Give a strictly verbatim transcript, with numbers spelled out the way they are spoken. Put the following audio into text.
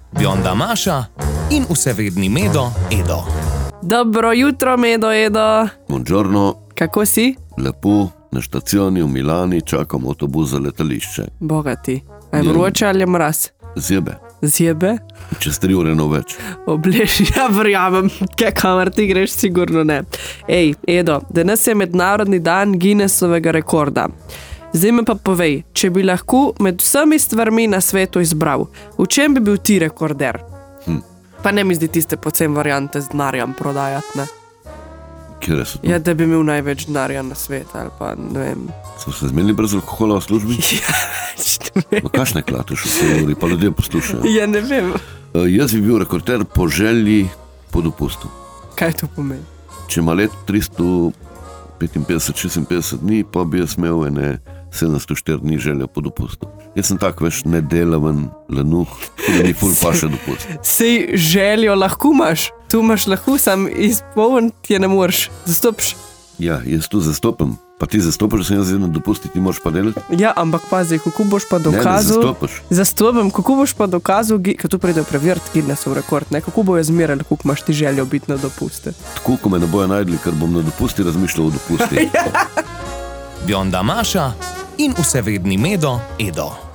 Bionda Maša in vsevedni Medo Edo. Dobro jutro, Medo Edo. Buongiorno. Kako si? Lepo, na štaciji v Milani čakam avtobus za letališče. Bogati. A je Ja. vroče ali je mraz? Zjebe. Zjebe? Čez tri ure no več. Oblež, ja verjamem, kaj kamar ti greš, sigurno ne. Ej, Edo, danes je mednarodni dan Guinnessovega rekorda. Zdaj me pa povej, če bi lahko med vsemi stvarmi na svetu izbral, v čem bi bil ti rekorder? Hm. Pa ne mi zdi tiste pocen variante z denarjem prodajati, ne? Kjere so to? Ja, da bi imel največ denarja na svetu, ali pa ne vem. So se zmenili brez alkohola v službi? Ja, ne vem. Ma kakšne klateš v tej uri, pa ljudje poslušajo. Ja, ne vem. Uh, jaz bi bil rekorder po želji po dopustu. Kaj to pomeni? Če ima let tristo petinpetdeset šestinpetdeset dni, pa bi jaz imel ene sedemsto štiri dni željo po dopustu. Jaz sem tak veš nedelaven, lenuh, tudi mi ful paše dopust. Sej željo lahko imaš, tu imaš lahko, sam izpolniti je ne moreš, zastopiš. Ja, jaz tu zastopam. Pa ti zastopaš, da sem jaz na dopusti, ti moraš pa delati? Ja, ampak pazi, kako boš pa Ne, ne dokazal... zastopaš. Zastopam, kako boš pa dokazal, ker tu pridejo preveriti Guinnessov rekord, ne? Kako bojo zmerali, koliko imaš ti željo biti na dopuste. Tako, ko me ne bojo najdli, ker bom na dopusti razmišljal o dopusti. Bionda Maša in vsevedni Medo Edo.